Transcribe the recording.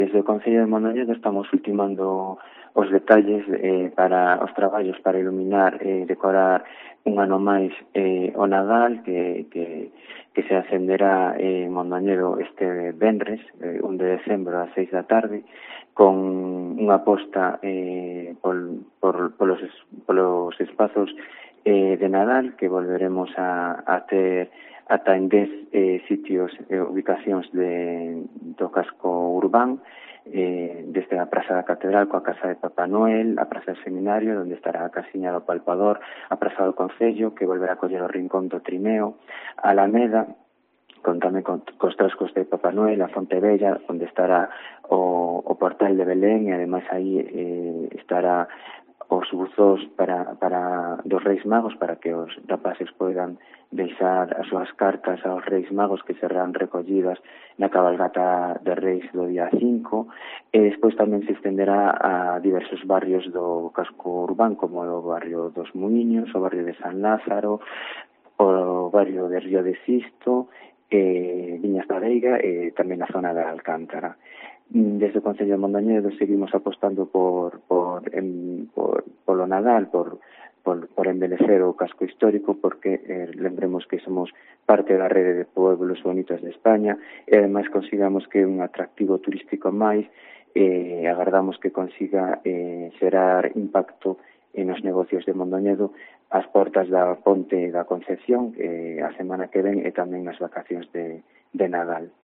Desde o Concello de Mondoñedo estamos ultimando os detalles para os traballos para iluminar e decorar un ano máis o Nadal que se acenderá en Mondoñedo este venres, 1 de decembro ás 6 da tarde, con unha aposta polos espazos de Nadal que volveremos a ter ata en 10 sitios e ubicacións do casco urbán, desde a Praza da Catedral coa Casa de Papá Noel, a Praza do Seminario, onde estará a Casiña do Palpador, a Praza do Concello, que volverá a coller o Rincón do Trineo, a Alameda, tamén cos trascos de Papá Noel, a Fonte Bella, onde estará o portal de Belén, e ademais aí estará os buzos dos Reis Magos para que os rapaces poidan deixar as súas cartas aos Reis Magos que serán recollidas na cabalgata de Reis do día 5, e despois tamén se estenderá a diversos barrios do casco urbán como o barrio dos Muiños, o barrio de San Lázaro, o barrio de Río de Sisto, Viñas da Veiga e tamén a zona da Alcántara. Desde o Concello de Mondoñedo seguimos apostando polo Nadal, por embelecer o casco histórico, porque lembremos que somos parte da rede de pueblos bonitos de España e ademais consigamos que un atractivo turístico máis e agardamos que consiga xerar impacto nos negocios de Mondoñedo ás portas da Ponte da Concepción a semana que ven e tamén nas vacacións de Nadal.